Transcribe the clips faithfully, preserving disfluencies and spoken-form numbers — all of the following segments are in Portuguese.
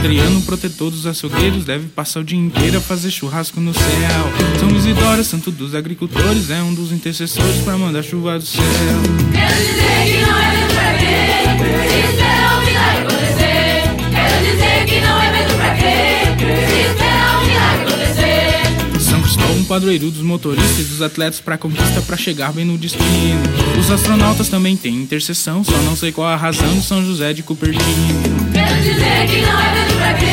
Adriano, protetor dos açougueiros, deve passar o dia inteiro a fazer churrasco no céu. São Isidoro, santo dos agricultores, é um dos intercessores pra mandar chuva do céu. Quero dizer que não é medo pra quê? Se esperar o milagre acontecer. Quero dizer que não é medo pra quê? Se esperar o milagre acontecer. São Cristóvão, padroeiro dos motoristas e dos atletas pra conquista, pra chegar bem no destino. Os astronautas também têm intercessão, só não sei qual a razão de São José de Cupertino. Quero dizer que não é medo pra quê?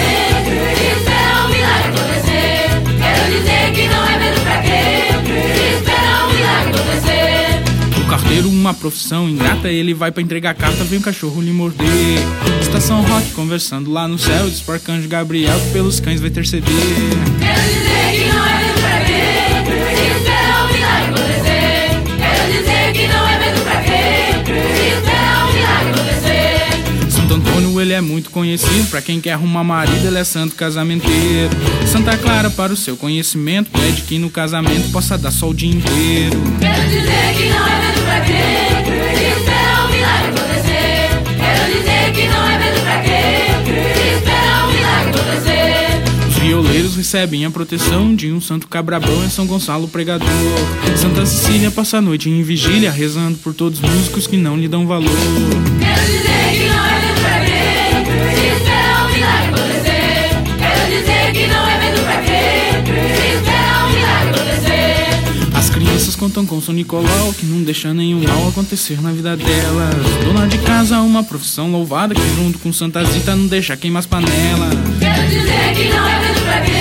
Se esperar o milagre acontecer. Quero dizer que não é medo pra quê? Se esperar o milagre acontecer. O carteiro, uma profissão ingrata, ele vai pra entregar a carta, vem o cachorro lhe morder. Estação Rock conversando lá no céu, diz pro arcanjo Gabriel que pelos cães vai interceder. Quero dizer que não é medo pra quê? Se esperar o milagre acontecer. Quero dizer que não é medo pra quê? Se esperar o milagre acontecer. Santo Antônio, ele é muito conhecido, pra quem quer arrumar marido, ele é santo casamenteiro. Santa Clara, para o seu conhecimento, pede que no casamento possa dar sol o dia inteiro. Quero dizer que não é medo pra quê? Se esperar o milagre acontecer. Quero dizer que não é medo pra quê? Se esperar o milagre acontecer. Os violeiros recebem a proteção de um santo cabrabão, é São Gonçalo pregador. Santa Cecília passa a noite em vigília, rezando por todos os músicos que não lhe dão valor. Quero dizer que não é medo pra quê? Se esperar o milagre acontecer. Quero dizer que não é medo pra quê? Se esperar o milagre acontecer. As crianças contam com São Nicolau, que não deixa nenhum mal acontecer na vida delas. Dona de casa, uma profissão louvada, que junto com Santa Zita não deixa queimar as panelas. Quero dizer que não é medo pra quê?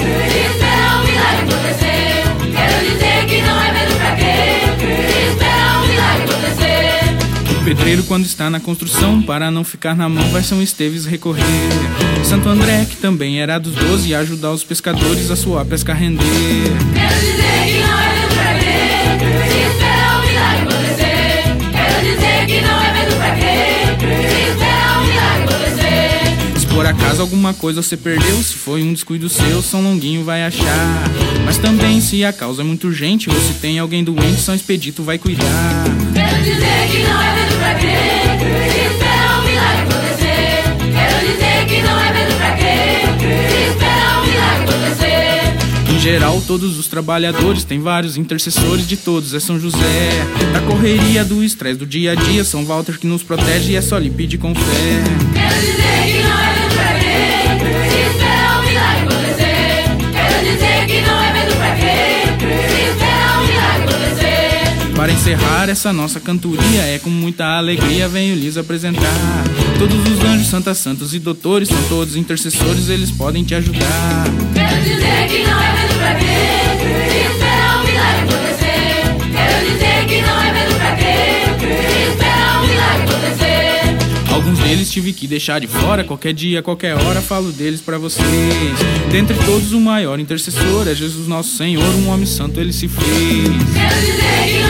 Se esperar o milagre acontecer. Quero dizer que não é medo pra quê? Se esperar o milagre acontecer. O pedreiro, quando está na construção, para não ficar na mão, vai São Esteves recorrer. Santo André, que também era dos doze, ia ajudar os pescadores a sua pesca render. Quero dizer que não é medo pra quê? Se esperar o milagre acontecer. Quero dizer que não é medo pra quê? Se esperar o milagre acontecer. Se por acaso alguma coisa você perdeu, se foi um descuido seu, São Longuinho vai achar. Mas também se a causa é muito urgente, ou se tem alguém doente, São Expedito vai cuidar. Quero dizer que não é medo pra quê? Se esperar o milagre acontecer. Quero dizer que não é medo pra quê? Se esperar o milagre acontecer. Em geral, todos os trabalhadores têm vários intercessores, de todos é São José. Da correria, do estresse do dia a dia, São Walter que nos protege e é só lhe pedir com fé. Quero dizer que não é medo pra quê? Se esperar o milagre acontecer. Quero dizer que não é medo pra quê? Se esperar o milagre acontecer. Para encerrar essa nossa cantoria, é com muita alegria venho lhes apresentar. Todos os anjos, santas, santos e doutores, são todos intercessores, eles podem te ajudar. Quero dizer que não é medo pra quê? Se esperar o milagre acontecer. Quero dizer que não é medo pra quê? Se esperar o milagre acontecer. Alguns deles tive que deixar de fora, qualquer dia, qualquer hora falo deles pra vocês. Dentre todos o maior intercessor é Jesus nosso Senhor, um homem santo ele se fez. Quero dizer que não